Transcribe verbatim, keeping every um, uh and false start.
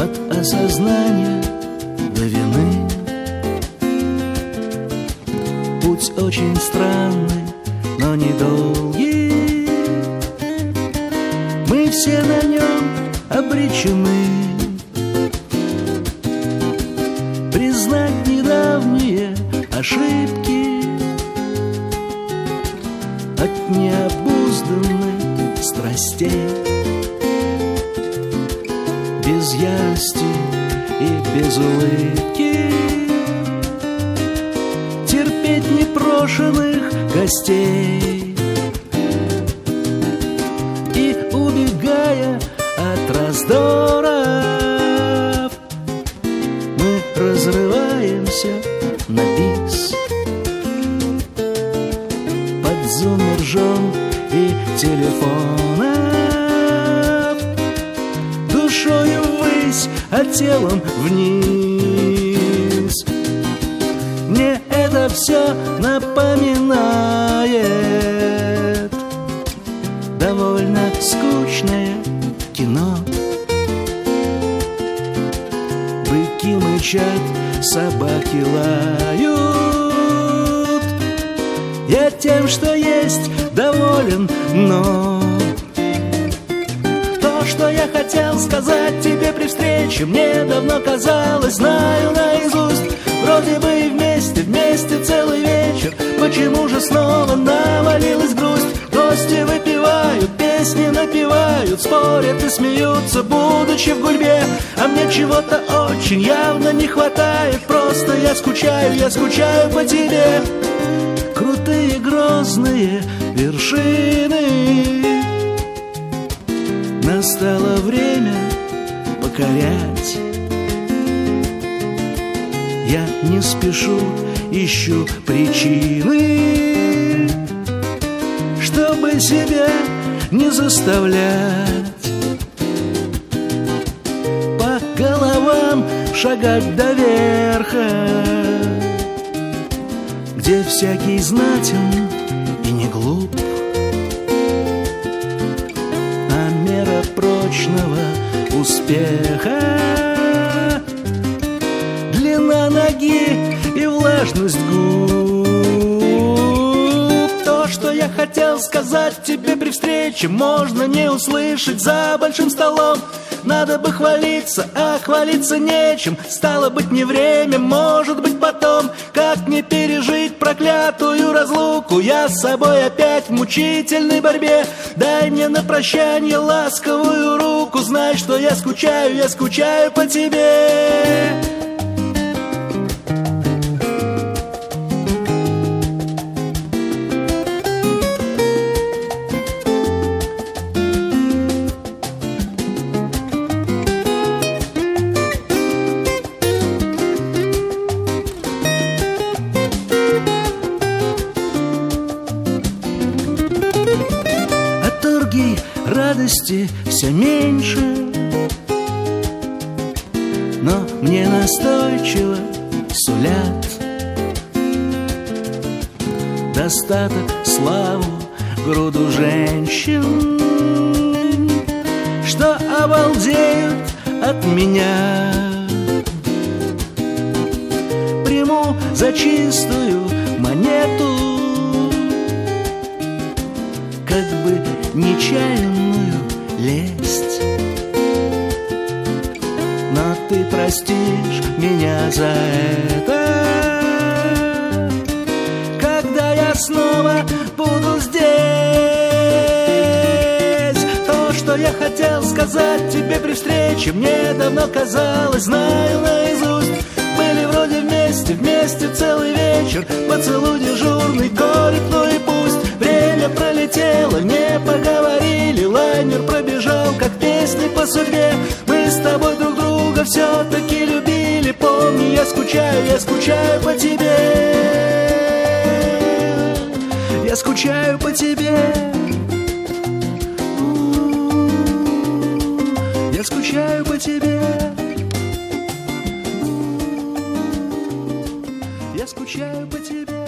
от осознания до вины. Путь очень странный, но недолгий. Мы все на нем обречены признать недавние ошибки от необузданных страстей. Без ярости и без улыбки терпеть непрошенных гостей. И убегая от раздоров, мы разрываемся на бис. Под зумер жен и телефонов, душою ввысь, а телом вниз. Мне это все напоминает довольно скучное кино. Быки мычат, собаки лают. Я тем, что есть, доволен, но то, что я хотел сказать тебе при встрече, мне давно казалось, знаю наизусть. Вроде бы и вместе, вместе целый вечер. Почему же снова навалилась грусть? Гости выпивают, песни напевают, спорят и смеются, будучи в гульбе. А мне чего-то очень явно не хватает. Просто я скучаю, я скучаю по тебе. Крутые грозные вершины настало время покорять. Я не спешу, ищу причины, чтобы себя не заставлять по головам шагать до верха, где всякий знатен и не глуп, а мера прочного успеха длина ноги и влажность губ. То, что я хотел сказать тебе при встрече, можно не услышать за большим столом. Надо бы хвалиться, а хвалиться нечем. Стало быть, не время, может быть, потом. Как не пережить проклятую разлуку? Я с собой опять в мучительной борьбе. Дай мне на прощанье ласковую руку. Знай, что я скучаю, я скучаю по тебе. Радости все меньше, но мне настойчиво сулят достаток, славу, груду женщин, что обалдеют от меня. Приму за чистую монету как бы нечаянную лесть, но ты простишь меня за это, когда я снова буду здесь. То, что я хотел сказать тебе при встрече, мне давно казалось, знаю наизусть. Были вроде вместе, вместе целый вечер. Поцелуй дежурный, корик, ну и пусть. Время пролетело, не поговорили. Лайнер пробежал, как песни по судьбе. Мы с тобой друг друга все-таки любили. Помни, я скучаю, я скучаю по тебе. Я скучаю по тебе. Я скучаю по тебе. Я скучаю по тебе.